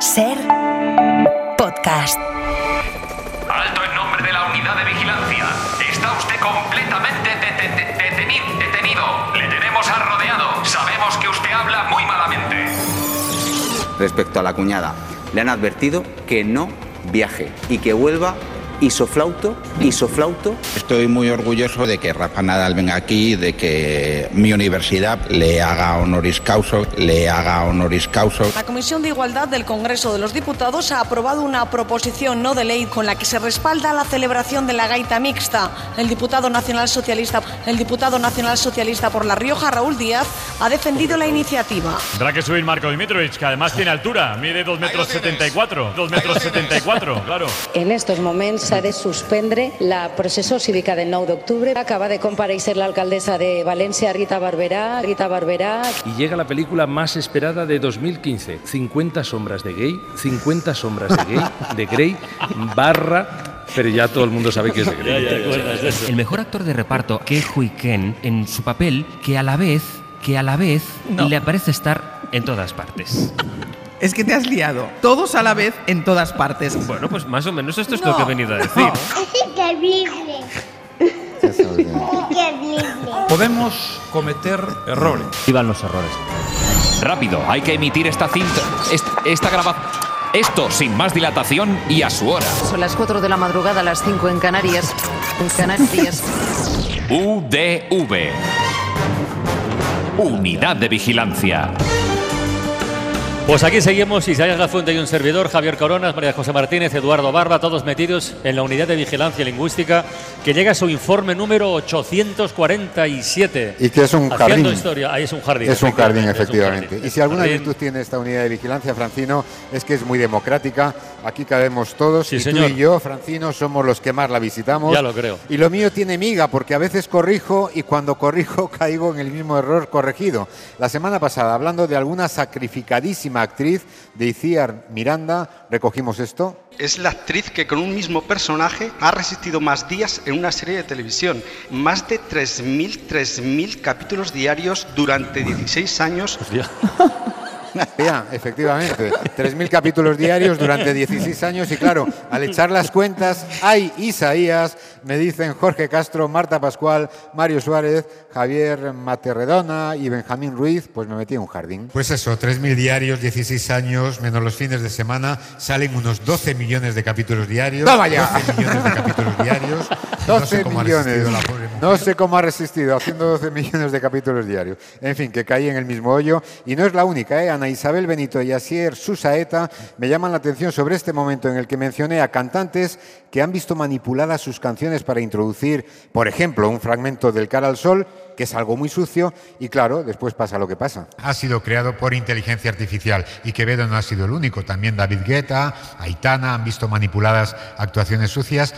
SER Podcast. Alto en nombre de la unidad de vigilancia. Está usted completamente detenido. Le tenemos rodeado. Sabemos que usted habla muy malamente. Respecto a la cuñada, le han advertido que no viaje y que vuelva isoflauto. Estoy muy orgulloso de que Rafa Nadal venga aquí, de que mi universidad le haga honoris causa. La Comisión de Igualdad del Congreso de los Diputados ha aprobado una proposición no de ley con la que se respalda la celebración de la gaita mixta. El diputado nacional socialista por La Rioja, Raúl Díaz, ha defendido la iniciativa. Tendrá que subir Marco Dimitrovic, que además tiene altura, mide 2,74 m, claro. En estos momentos s'ha de suspendre la processó cívica del 9 d'octubre. Acaba de comparèixer l'alcaldessa de València, Rita Barberá. Y llega la película más esperada de 2015, 50 sombras de Grey, de Grey, pero ya todo el mundo sabe que es de Grey. El mejor actor de reparto, Ke Huy Ken, en su papel, que a la vez le parece estar en todas partes. Es que te has liado. Todos a la vez, en todas partes. Bueno, pues más o menos esto es lo que he venido a decir. Es increíble. Podemos cometer errores. Vivan los errores. Rápido, hay que emitir esta cinta. Esta grabación. Esto sin más dilatación y a su hora. Son las 4 de la madrugada, las 5 en Canarias. UDV. Unidad de Vigilancia. Pues aquí seguimos, Isaías Gafuente y un servidor, Javier Coronas, María José Martínez, Eduardo Barba, todos metidos en la Unidad de Vigilancia Lingüística, que llega a su informe número 847. Y que es un Haciendo jardín. Historia. Ahí es un jardín. Es un jardín, efectivamente. Y si alguna Jardín. virtud tiene esta Unidad de Vigilancia, Francino, es que es muy democrática. Aquí cabemos todos. Sí, y señor. tú y yo, Francino, somos los que más la visitamos. Ya lo creo. Y lo mío tiene miga, porque a veces corrijo y cuando corrijo caigo en el mismo error corregido. La semana pasada, hablando de alguna sacrificadísima actriz de Iciar Miranda, recogimos esto. Es la actriz que con un mismo personaje ha resistido más días en una serie de televisión. Más de 3.000 capítulos diarios durante 16 años. Ya, efectivamente, 3.000 capítulos diarios durante 16 años y claro, al echar las cuentas, ¡ay, Isaías! Me dicen Jorge Castro, Marta Pascual, Mario Suárez, Javier Materredona y Benjamín Ruiz, pues me metí en un jardín. Pues eso, 3.000 diarios, 16 años, menos los fines de semana, salen unos 12 millones de capítulos diarios. ¡Toma ya! 12 millones de capítulos diarios. 12 millones. No mujer. sé cómo ha resistido haciendo 12 millones de capítulos diarios. En fin, que caí en el mismo hoyo. Y no es la única, ¿eh? Ana Isabel Benito y Asier Susaeta me llaman la atención sobre este momento en el que mencioné a cantantes que han visto manipuladas sus canciones para introducir, por ejemplo, un fragmento del Cara al Sol, que es algo muy sucio, y claro, después pasa lo que pasa. Ha sido creado por inteligencia artificial y Quevedo no ha sido el único. También David Guetta, Aitana han visto manipuladas actuaciones sucias.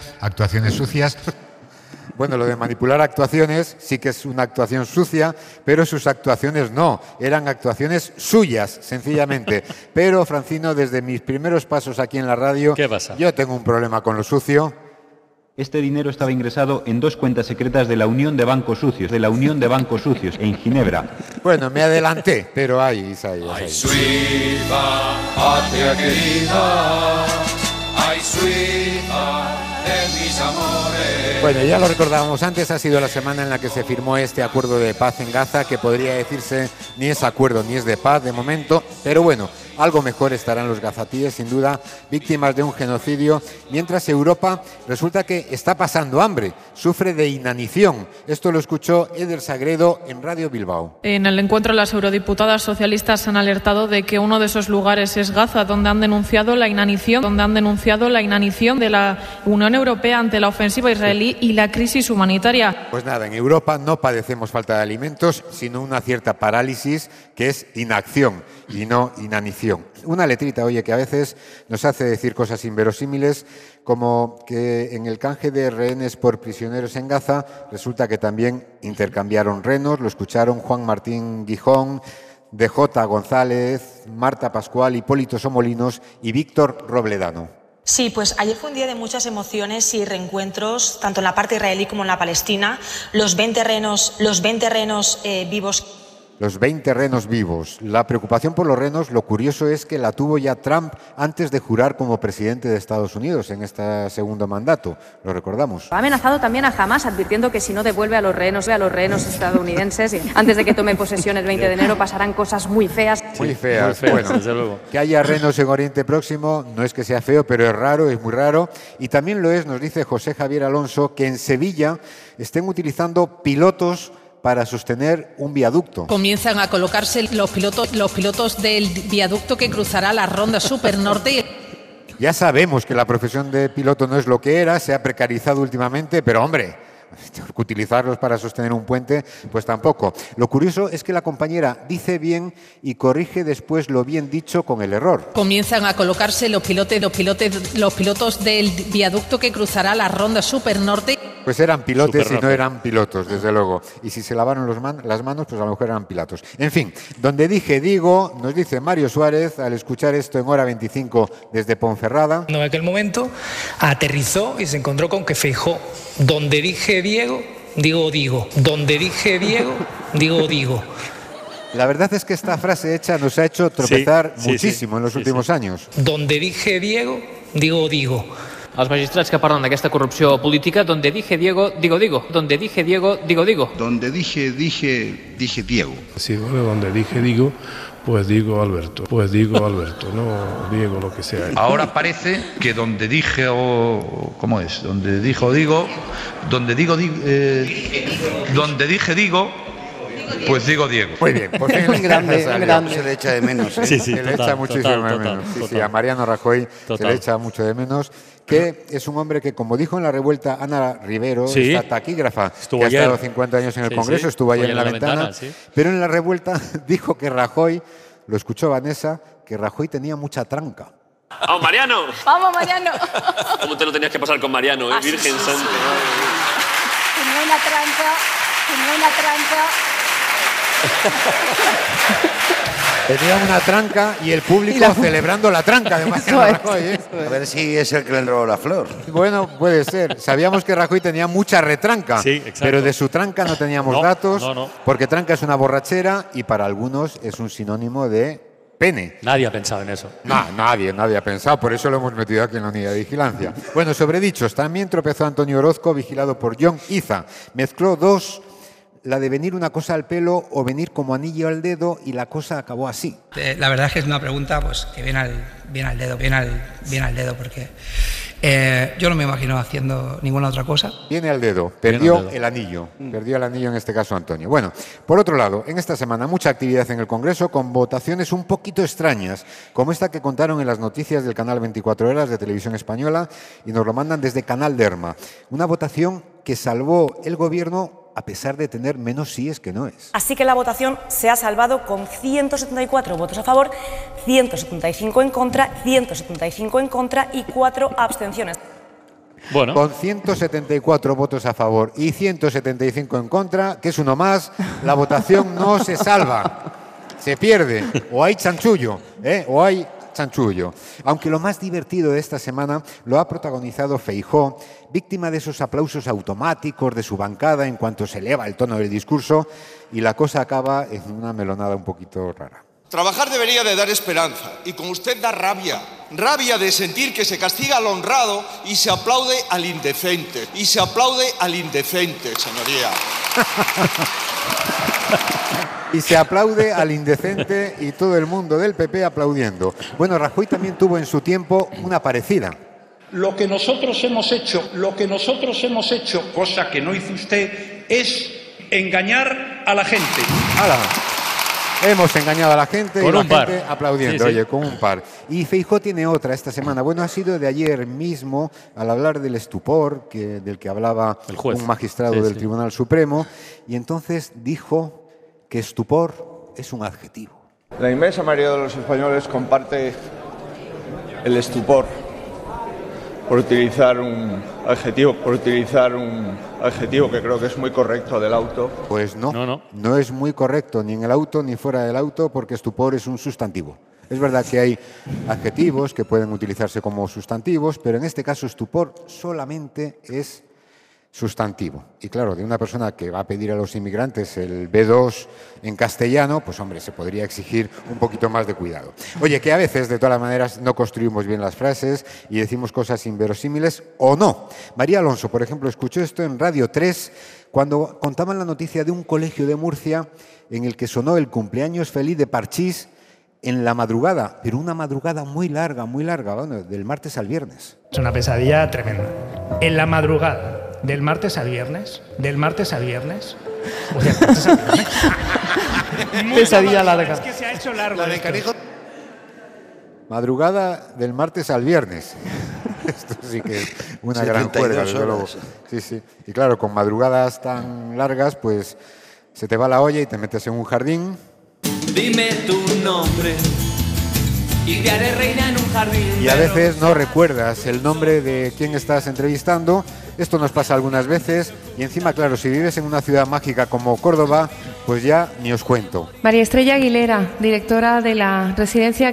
Bueno, lo de manipular actuaciones sí que es una actuación sucia, pero sus actuaciones no, eran actuaciones suyas, sencillamente. Pero, Francino, desde mis primeros pasos aquí en la radio, ¿Qué pasa? Yo tengo un problema con lo sucio. Este dinero estaba ingresado en 2 cuentas secretas de la Unión de Bancos Sucios, en Ginebra. Bueno, me adelanté, pero ahí, Isaías. Ay, suiza, patria querida, ay, suiza de mis amores. Bueno, ya lo recordábamos antes, ha sido la semana en la que se firmó este acuerdo de paz en Gaza, que podría decirse ni es acuerdo ni es de paz de momento, pero bueno, algo mejor estarán los gazatíes, sin duda, víctimas de un genocidio, mientras Europa resulta que está pasando hambre, sufre de inanición. Esto lo escuchó Eder Sagredo en Radio Bilbao. En el encuentro, las eurodiputadas socialistas han alertado de que uno de esos lugares es Gaza, donde han denunciado la inanición de la Unión Europea ante la ofensiva israelí y la crisis humanitaria. Pues nada, en Europa no padecemos falta de alimentos, sino una cierta parálisis que es inacción y no inanición. Una letrita, oye, que a veces nos hace decir cosas inverosímiles, como que en el canje de rehenes por prisioneros en Gaza resulta que también intercambiaron renos, lo escucharon Juan Martín Gijón, DJ González, Marta Pascual, Hipólito Somolinos y Víctor Robledano. Sí, pues ayer fue un día de muchas emociones y reencuentros, tanto en la parte israelí como en la palestina. Los 20 rehenes vivos Los 20 renos vivos. La preocupación por los renos, lo curioso es que la tuvo ya Trump antes de jurar como presidente de Estados Unidos en este segundo mandato. Lo recordamos. Ha amenazado también a Hamas, advirtiendo que si no devuelve a los rehenes estadounidenses, antes de que tome posesión el 20 de enero, pasarán cosas muy feas. Muy feas, bueno. Desde luego. Que haya renos en Oriente Próximo no es que sea feo, pero es raro, es muy raro. Y también lo es, nos dice José Javier Alonso, que en Sevilla estén utilizando pilotos para sostener un viaducto. Comienzan a colocarse los pilotos del viaducto que cruzará la Ronda Supernorte. Ya sabemos que la profesión de piloto no es lo que era, se ha precarizado últimamente, pero hombre, utilizarlos para sostener un puente, pues tampoco. Lo curioso es que la compañera dice bien y corrige después lo bien dicho con el error. Comienzan a colocarse los pilotos del viaducto que cruzará la Ronda Supernorte. Pues eran pilotes y no eran pilotos, desde luego. Y si se lavaron las manos, pues a lo mejor eran pilotos. En fin, donde dije digo, nos dice Mario Suárez, al escuchar esto en hora 25 desde Ponferrada. En aquel momento aterrizó y se encontró con que Feijóo, donde dije Diego, digo. Donde dije Diego, digo. La verdad es que esta frase hecha nos ha hecho tropezar muchísimo en los últimos años. Donde dije Diego, digo. Els magistrats que parlen d'aquesta corrupció política, donde dije Diego, digo. Donde dije Diego, digo. Donde dije Diego. Sí, bueno, donde dije digo, pues digo Alberto, no Diego lo que sea. Ahora parece que donde dije ¿cómo es? Donde dijo digo, donde dije digo, pues digo Diego. Muy bien, por fin muy grande. Se le echa de menos. Sí, se le echa muchísimo de menos. Sí, a Mariano Rajoy se le echa mucho de menos. Que es un hombre que, como dijo en la revuelta Ana Rivero, esta taquígrafa, que ha estado 50 años en el Congreso, estuvo ayer en la ventana, pero en la revuelta dijo que Rajoy, lo escuchó Vanessa, que Rajoy tenía mucha tranca. ¡Vamos, Mariano! ¡Vamos, Mariano! ¿Cómo te lo tenías que pasar con Mariano, Virgen Santa? Tenía una tranca. Tenía una tranca y el público celebrando la tranca de Mariano Rajoy. A ver si es el que le robó la flor. Bueno, puede ser. Sabíamos que Rajoy tenía mucha retranca, pero de su tranca no teníamos datos, porque tranca es una borrachera y para algunos es un sinónimo de pene. Nadie ha pensado en eso. Nadie ha pensado, por eso lo hemos metido aquí en la unidad de vigilancia. Bueno, sobre dichos, también tropezó Antonio Orozco, vigilado por John Iza. Mezcló dos, la de venir una cosa al pelo o venir como anillo al dedo, y la cosa acabó así. La verdad es que es una pregunta pues que viene al dedo, porque yo no me imagino haciendo ninguna otra cosa. Viene al dedo, perdió el anillo en este caso Antonio. Bueno, por otro lado, en esta semana mucha actividad en el Congreso con votaciones un poquito extrañas, como esta que contaron en las noticias del canal 24 Horas de Televisión Española y nos lo mandan desde Canal Derma. Una votación que salvó el gobierno a pesar de tener menos síes que noes. Así que la votación se ha salvado con 174 votos a favor, 175 en contra y 4 abstenciones. Bueno. Con 174 votos a favor y 175 en contra, que es uno más, la votación no se salva, se pierde, o hay chanchullo, o hay chanchullo. Aunque lo más divertido de esta semana lo ha protagonizado Feijóo, víctima de esos aplausos automáticos de su bancada en cuanto se eleva el tono del discurso, y la cosa acaba en una melonada un poquito rara. Trabajar debería de dar esperanza, y con usted da rabia de sentir que se castiga al honrado y se aplaude al indecente, señoría. Y se aplaude al indecente y todo el mundo del PP aplaudiendo. Bueno, Rajoy también tuvo en su tiempo una parecida. Lo que nosotros hemos hecho, cosa que no hizo usted, es engañar a la gente. ¡Hala! Hemos engañado a la gente con y la un par. gente aplaudiendo, Sí, sí. oye, con un par. Y Feijóo tiene otra esta semana. Bueno, ha sido de ayer mismo, al hablar del estupor, del que hablaba un magistrado del Tribunal Supremo, y entonces dijo que estupor es un adjetivo. La inmensa mayoría de los españoles comparte el estupor, por utilizar un adjetivo que creo que es muy correcto del auto. Pues no es muy correcto ni en el auto ni fuera del auto, porque estupor es un sustantivo. Es verdad que hay adjetivos que pueden utilizarse como sustantivos, pero en este caso estupor solamente es sustantivo. Y claro, de una persona que va a pedir a los inmigrantes el B2 en castellano, pues hombre, se podría exigir un poquito más de cuidado. Oye, que a veces, de todas las maneras, no construimos bien las frases y decimos cosas inverosímiles o no. María Alonso, por ejemplo, escuchó esto en Radio 3 cuando contaban la noticia de un colegio de Murcia en el que sonó el cumpleaños feliz de Parchís en la madrugada, pero una madrugada muy larga, bueno, del martes al viernes. Es una pesadilla tremenda. En la madrugada, del martes al viernes, o sea, del martes al viernes. Pesadilla larga. Es que se ha hecho largo. Madrugada del martes al viernes. Esto sí que es una gran juerga, desde luego. Sí, sí. Y claro, con madrugadas tan largas, pues se te va la olla y te metes en un jardín. Dime tu nombre y te haré reina en un jardín. Y a veces no recuerdas el nombre de quien estás entrevistando. Esto nos pasa algunas veces y encima, claro, si vives en una ciudad mágica como Córdoba, pues ya ni os cuento. María Estrella Aguilera, directora de la residencia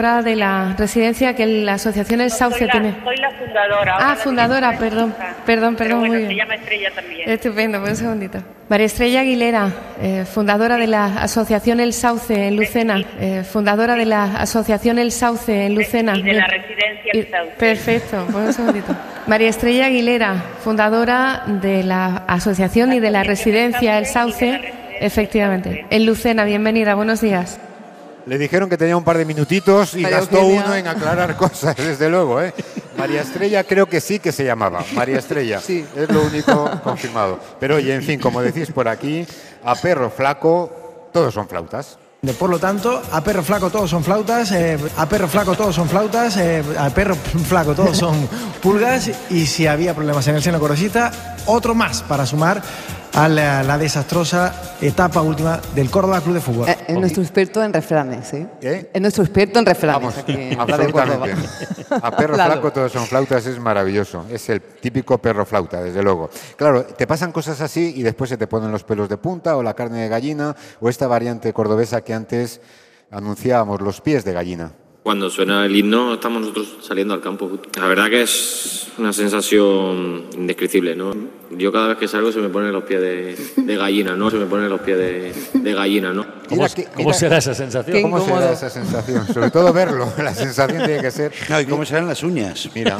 que la asociación El Sauce tiene. Soy la fundadora. Fundadora, perdón, bueno, muy bien. Se llama Estrella también. Estupendo, pues un segundito. María Estrella Aguilera, fundadora de la asociación El Sauce en Lucena, fundadora de la asociación El Sauce en Lucena. Y de la residencia El Sauce. Perfecto, pues un segundito. María Estrella Aguilera, fundadora de la asociación y de la residencia El Sauce, efectivamente, en Lucena. Bienvenida, buenos días. Le dijeron que tenía un par de minutitos y María gastó Eugenia. uno en aclarar cosas, desde luego, ¿eh? María Estrella creo que sí que se llamaba, María Estrella, sí. Es lo único confirmado. Pero oye, en fin, como decís por aquí, a perro flaco todos son flautas. Por lo tanto, a perro flaco todos son flautas, a perro flaco todos son flautas, a perro flaco todos son pulgas, y si había problemas en el seno cordobesista, otro más para sumar a la desastrosa etapa última del Córdoba Club de Fútbol. Es nuestro experto en refranes, ¿eh? ¿Qué? Es nuestro experto en refranes. Vamos, aquí en absolutamente. A perro Claro. flaco todos son flautas es maravilloso. Es el típico perro flauta, desde luego. Claro, te pasan cosas así y después se te ponen los pelos de punta o la carne de gallina o esta variante cordobesa que antes anunciábamos, los pies de gallina. Cuando suena el himno estamos nosotros saliendo al campo. La verdad que es una sensación indescriptible, ¿no? Yo cada vez que salgo se me ponen los pies de gallina, ¿no? Se me ponen los pies de gallina, ¿no? ¿Cómo será esa sensación? ¿Cómo será esa sensación? Sobre todo verlo. La sensación tiene que ser... No, ¿y cómo serán las uñas? Mira.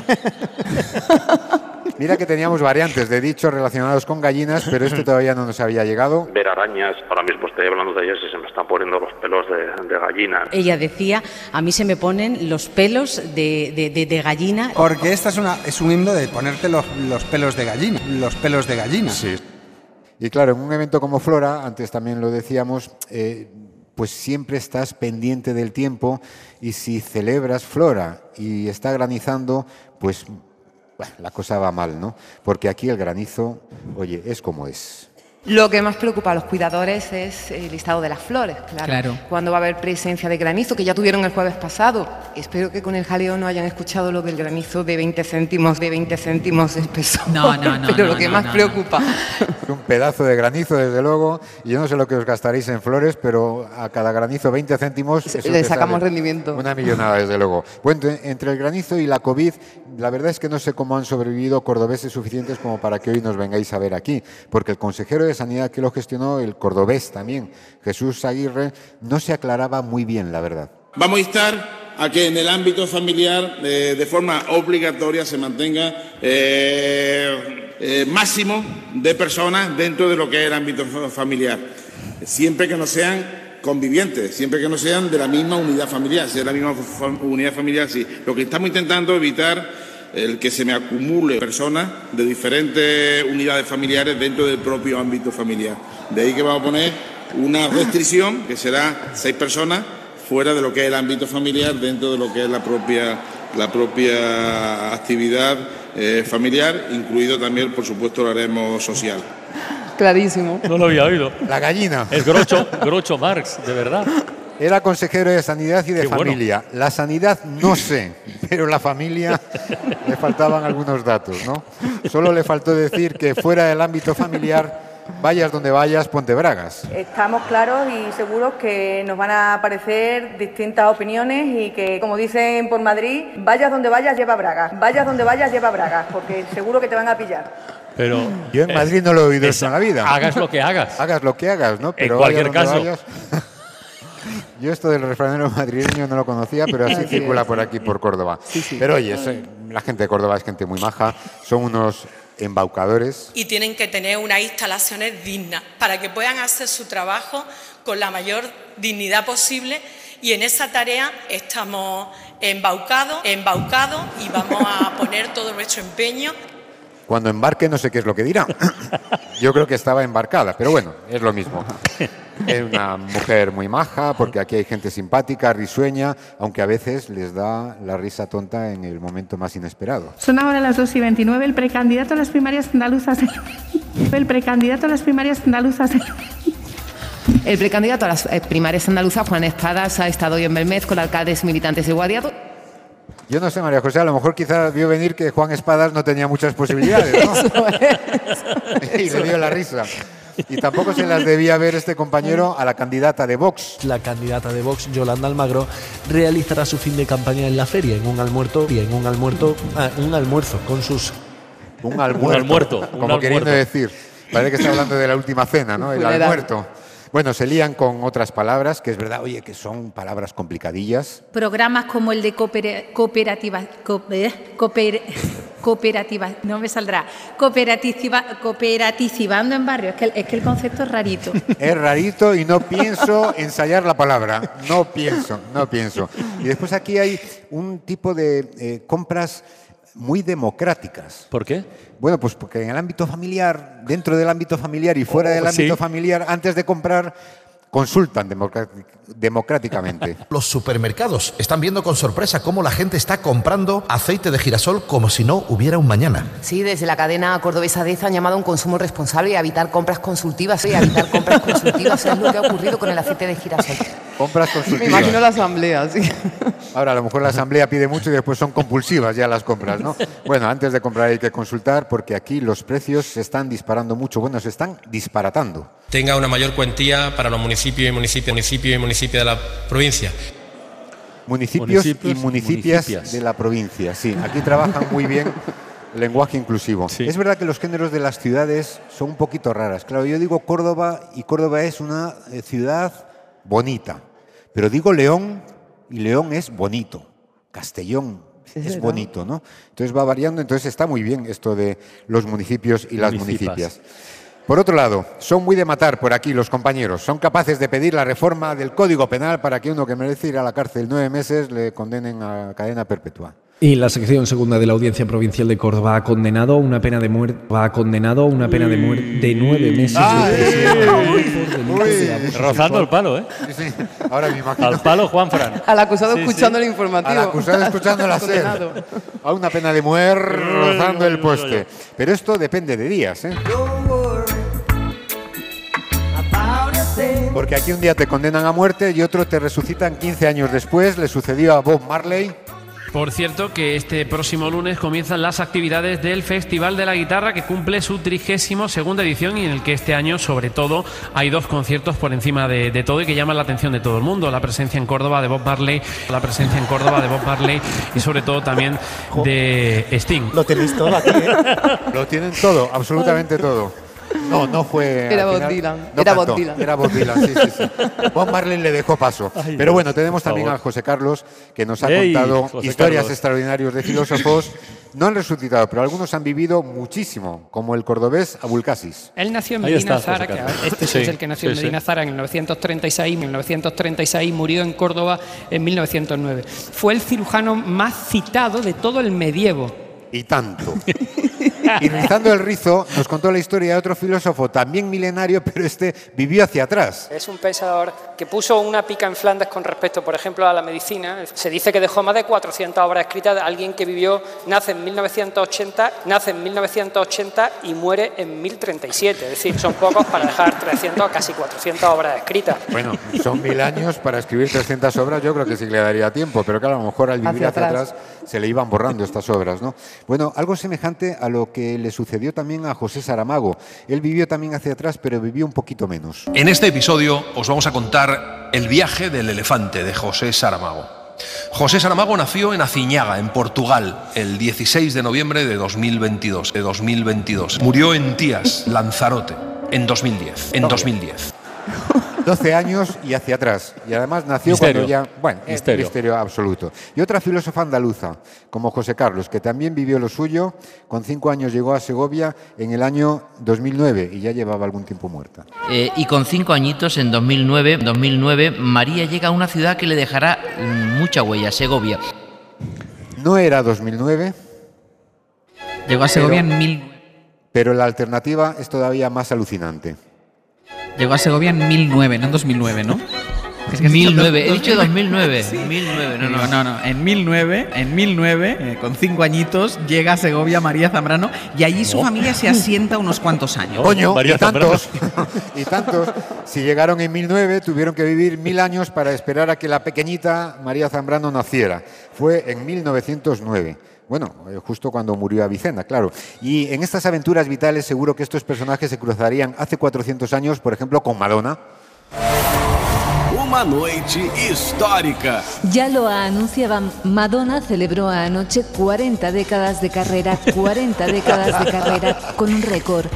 Mira que teníamos variantes de dichos relacionados con gallinas, pero este todavía no nos había llegado. Ver arañas, ahora mismo estoy hablando de ellas y se me están poniendo los pelos de gallina. Ella decía, a mí se me ponen los pelos de gallina. Porque esta es un himno de ponerte los pelos de gallina, los pelos de gallina. Sí. Y claro, en un evento como Flora, antes también lo decíamos, pues siempre estás pendiente del tiempo y si celebras Flora y está granizando, pues... Bueno, la cosa va mal, ¿no? Porque aquí el granizo, oye, es como es. Lo que más preocupa a los cuidadores es el listado de las flores, claro. Cuando va a haber presencia de granizo, que ya tuvieron el jueves pasado. Espero que con el jaleo no hayan escuchado lo del granizo de 20 céntimos de espesor. No. Pero lo que más preocupa. Un pedazo de granizo, desde luego. Y yo no sé lo que os gastaréis en flores, pero a cada granizo 20 céntimos... Le sacamos rendimiento. Una millonada, desde luego. Bueno, entre el granizo y la COVID, la verdad es que no sé cómo han sobrevivido cordobeses suficientes como para que hoy nos vengáis a ver aquí. Porque el consejero de Sanidad que lo gestionó, el cordobés también, Jesús Aguirre, no se aclaraba muy bien, la verdad. Vamos a instar a que en el ámbito familiar de forma obligatoria se mantenga máximo de personas dentro de lo que es el ámbito familiar, siempre que no sean convivientes, siempre que no sean de la misma unidad familiar. Si es la misma unidad familiar, sí. Lo que estamos intentando evitar el que se me acumule personas de diferentes unidades familiares dentro del propio ámbito familiar. De ahí que vamos a poner una restricción que será 6 personas fuera de lo que es el ámbito familiar, dentro de lo que es la propia actividad familiar, incluido también, por supuesto, el haremo social. Clarísimo. No lo había oído. La gallina. Es Groucho Marx, de verdad. Era consejero de Sanidad y de Qué Familia. bueno. La sanidad no sé, pero la familia le faltaban algunos datos, ¿no? Solo le faltó decir que fuera del ámbito familiar, vayas donde vayas, ponte bragas. Estamos claros y seguros que nos van a aparecer distintas opiniones y que, como dicen por Madrid, vayas donde vayas, lleva bragas. Vayas donde vayas, lleva bragas, porque seguro que te van a pillar. Pero yo en Madrid no lo he oído eso en la vida. Hagas lo que hagas. Hagas lo que hagas, ¿no? Pero en cualquier caso. Yo esto del refranero madrileño no lo conocía, pero así circula por aquí, por Córdoba. Pero oye, la gente de Córdoba es gente muy maja, son unos embaucadores. Y tienen que tener unas instalaciones dignas para que puedan hacer su trabajo con la mayor dignidad posible, y en esa tarea estamos embaucados y vamos a poner todo nuestro empeño. Cuando embarque no sé qué es lo que dirá. Yo creo que estaba embarcada, pero bueno, es lo mismo. Es una mujer muy maja, porque aquí hay gente simpática, risueña, aunque a veces les da la risa tonta en el momento más inesperado. Son ahora las 2:29. El precandidato a las primarias andaluzas. El precandidato a las primarias andaluzas, Juan Espadas, ha estado hoy en Belmez con alcaldes militantes de Guadiaro. Yo no sé, María José, a lo mejor quizás vio venir que Juan Espadas no tenía muchas posibilidades, ¿no? Y le dio la risa. Y tampoco se las debía ver este compañero a la candidata de Vox. La candidata de Vox, Yolanda Almagro, realizará su fin de campaña en la feria, en un almuerzo con sus... Un almuerzo, como queriendo decir. Parece que está hablando de la última cena, ¿no? El almuerzo. Bueno, se lían con otras palabras, que es verdad, oye, que son palabras complicadillas. Programas como el de cooperativando en barrios. Es que el concepto es rarito. Es rarito y no pienso ensayar la palabra. No pienso. Y después aquí hay un tipo de compras muy democráticas. ¿Por qué? Bueno, pues porque en el ámbito familiar, dentro del ámbito familiar y fuera del ámbito familiar, antes de comprar, consultan democráticamente. Los supermercados están viendo con sorpresa cómo la gente está comprando aceite de girasol como si no hubiera un mañana. Sí, desde la cadena cordobesa DEZA han llamado a un consumo responsable y a evitar compras consultivas. Es lo que ha ocurrido con el aceite de girasol. Compras consultivas. Me imagino la asamblea, sí. Ahora, a lo mejor la asamblea pide mucho y después son compulsivas ya las compras, ¿no? Bueno, antes de comprar hay que consultar, porque aquí los precios se están disparando mucho. Bueno, se están disparatando. Tenga una mayor cuantía para los municipios y municipios de la provincia. Municipios y municipias de la provincia, sí. Aquí trabajan muy bien el lenguaje inclusivo. Sí. Es verdad que los géneros de las ciudades son un poquito raras. Claro, yo digo Córdoba y Córdoba es una ciudad bonita, pero digo León y León es bonito. Castellón es bonito, ¿no? Entonces va variando, entonces está muy bien esto de los municipios y las municipias. Por otro lado, son muy de matar por aquí los compañeros. Son capaces de pedir la reforma del Código Penal para que uno que merece ir a la cárcel 9 meses le condenen a cadena perpetua. Y la sección segunda de la Audiencia Provincial de Córdoba ha condenado una pena de muerte de 9 meses rozando el palo, ¿eh? Sí. Ahora me imagino. Al palo Juanfran. Al acusado escuchando el informativo. Al acusado escuchando la SER. A una pena de muerte rozando el poste. Pero esto depende de días, ¿eh? Porque aquí un día te condenan a muerte y otro te resucitan 15 años después. Le sucedió a Bob Marley. Por cierto, que este próximo lunes comienzan las actividades del Festival de la Guitarra, que cumple su 32ª edición y en el que este año, sobre todo, hay 2 conciertos por encima de todo y que llaman la atención de todo el mundo. La presencia en Córdoba de Bob Marley, y sobre todo también de Sting. Lo tenéis todo aquí, ¿eh? Lo tienen todo, absolutamente todo. No fue... Era Bob Dylan. Era Bob Dylan, sí. Bob Marley le dejó paso. Pero bueno, tenemos también a José Carlos, que nos ha contado historias extraordinarias de filósofos. No han resucitado, pero algunos han vivido muchísimo, como el cordobés Abulcasis. Él nació en Medina Zara, es el que nació en Medina Zara en 1936, murió en Córdoba en 1909. Fue el cirujano más citado de todo el medievo. Y tanto. Y rizando el rizo, nos contó la historia de otro filósofo también milenario, pero este vivió hacia atrás. Es un pensador que puso una pica en Flandes con respecto, por ejemplo, a la medicina. Se dice que dejó más de 400 obras escritas de alguien que nace en 1980 y muere en 1037. Es decir, son pocos para dejar 300, casi 400 obras escritas. Bueno, son 1000 años para escribir 300 obras, yo creo que sí le daría tiempo, pero claro, a lo mejor al vivir hacia atrás se le iban borrando estas obras, ¿no? Bueno, algo semejante a lo que le sucedió también a José Saramago. Él vivió también hacia atrás, pero vivió un poquito menos. En este episodio os vamos a contar el viaje del elefante de José Saramago. José Saramago nació en Aciñaga, en Portugal, el 16 de noviembre de 2022. Murió en Tías, Lanzarote, en 2010. 12 años y hacia atrás. Y además nació Misterio. cuando ya... Bueno, misterio absoluto. Y otra filósofa andaluza, como José Carlos, que también vivió lo suyo. Con 5 años llegó a Segovia en el año 2009 y ya llevaba algún tiempo muerta. Y con 5 añitos, en 2009, María llega a una ciudad que le dejará mucha huella, Segovia. No era 2009. Llegó a Segovia en 1000. Pero la alternativa es todavía más alucinante. Llegó a Segovia en 1009, no en 2009, ¿no? Es que 1009, he dicho 2009. Sí. 1009, No, en 1009, con 5 añitos, llega a Segovia María Zambrano y allí su familia se asienta unos cuantos años. Coño, y tantos, si llegaron en 1009, tuvieron que vivir 1000 años para esperar a que la pequeñita María Zambrano naciera. Fue en 1909. Bueno, justo cuando murió Avicena, claro. Y en estas aventuras vitales seguro que estos personajes se cruzarían hace 400 años, por ejemplo, con Madonna. Uma noite histórica. Ya lo anunciaban, Madonna celebró anoche 40 décadas de carrera, con un récord.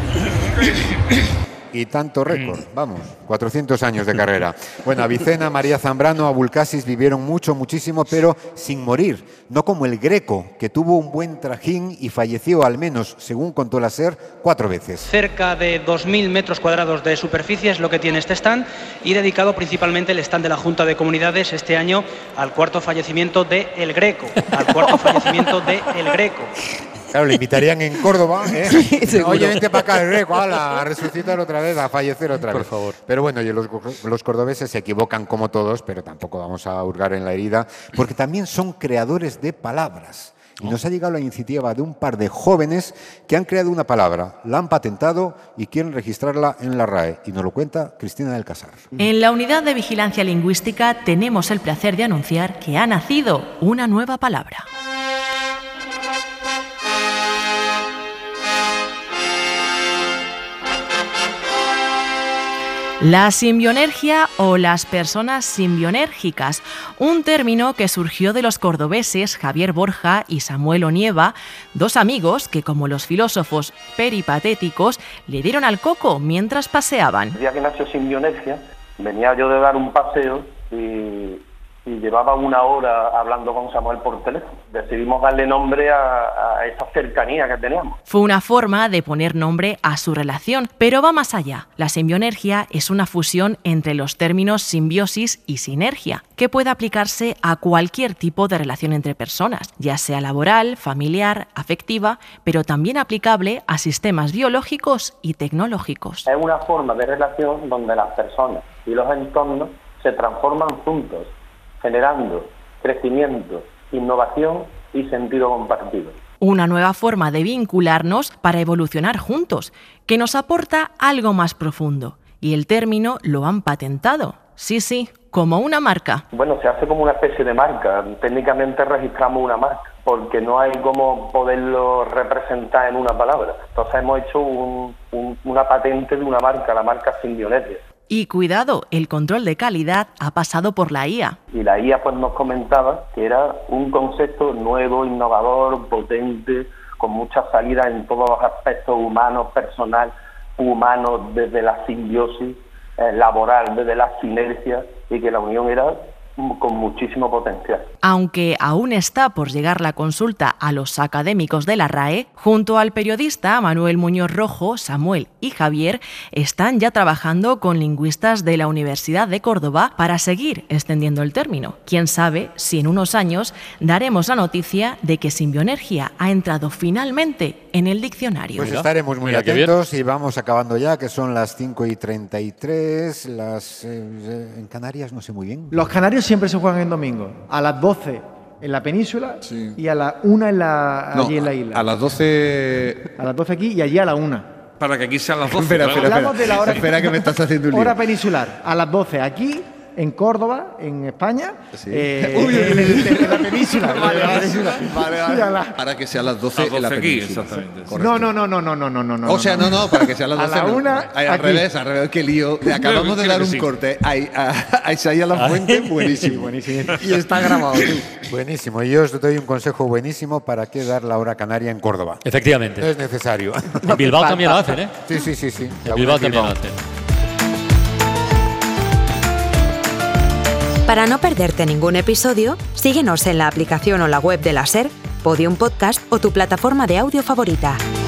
Y tanto récord, vamos, 400 años de carrera. Bueno, Avicena, María Zambrano, Abulcasis vivieron muchísimo, pero sin morir. No como el Greco, que tuvo un buen trajín y falleció al menos, según contó la SER, 4 veces. Cerca de 2.000 metros cuadrados de superficie es lo que tiene este stand y dedicado principalmente el stand de la Junta de Comunidades este año al cuarto fallecimiento de El Greco. Claro, le invitarían en Córdoba, ¿eh? Oye, vente para acá, el Greco, a resucitar otra vez, a fallecer otra vez. Por favor. Pero bueno, y los cordobeses se equivocan como todos, pero tampoco vamos a hurgar en la herida, porque también son creadores de palabras. Y nos ha llegado la iniciativa de un par de jóvenes que han creado una palabra, la han patentado y quieren registrarla en la RAE. Y nos lo cuenta Cristina del Casar. En la Unidad de Vigilancia Lingüística tenemos el placer de anunciar que ha nacido una nueva palabra. La simbionergia o las personas simbienérgicas, un término que surgió de los cordobeses Javier Borja y Samuel Onieva, dos amigos que, como los filósofos peripatéticos, le dieron al coco mientras paseaban. El día que nació simbionergia, venía yo de dar un paseo y llevaba 1 hora hablando con Samuel por teléfono. Decidimos darle nombre a esa cercanía que teníamos. Fue una forma de poner nombre a su relación, pero va más allá. La simbionergia es una fusión entre los términos simbiosis y sinergia, que puede aplicarse a cualquier tipo de relación entre personas, ya sea laboral, familiar, afectiva, pero también aplicable a sistemas biológicos y tecnológicos. Es una forma de relación donde las personas y los entornos se transforman juntos, generando crecimiento, innovación y sentido compartido. Una nueva forma de vincularnos para evolucionar juntos, que nos aporta algo más profundo. Y el término lo han patentado. Sí, como una marca. Bueno, se hace como una especie de marca. Técnicamente registramos una marca, porque no hay cómo poderlo representar en una palabra. Entonces hemos hecho una patente de una marca, la marca Simbionergia. Y cuidado, el control de calidad ha pasado por la IA. Y la IA pues nos comentaba que era un concepto nuevo, innovador, potente, con mucha salida en todos los aspectos humanos, personal, humano, desde la simbiosis, laboral, desde la sinergia, y que la unión era con muchísimo potencial. Aunque aún está por llegar la consulta a los académicos de la RAE, junto al periodista Manuel Muñoz Rojo, Samuel y Javier están ya trabajando con lingüistas de la Universidad de Córdoba para seguir extendiendo el término. Quién sabe si en unos años daremos la noticia de que simbionergia ha entrado finalmente en el diccionario. Pues estaremos muy atentos y vamos acabando ya, que son las 5:33, en Canarias no sé muy bien. Los canarios siempre se juegan en domingo, a las 12 en la península y a las 1 allí en la isla. A las 12... A las 12 aquí y allí a la 1. Para que aquí sean las 12. Espera, de la hora. Espera que me estás haciendo un lío. Hora Hora peninsular, a las 12 aquí en Córdoba, en España, Sí. en la península. Vale. Para que sea a las 12 en la península. No. O sea, no, para que sea a las 12. A la una, Al aquí. revés, qué lío. Le acabamos de dar un corte a Isaías Lafuente, buenísimo. Y está grabado. Buenísimo. Y yo os doy un consejo buenísimo: ¿para qué dar la hora canaria en Córdoba? Efectivamente. No es necesario. En Bilbao también lo hacen, ¿eh? Sí. En Bilbao también lo hacen. Para no perderte ningún episodio, síguenos en la aplicación o la web de la SER, Podium Podcast o tu plataforma de audio favorita.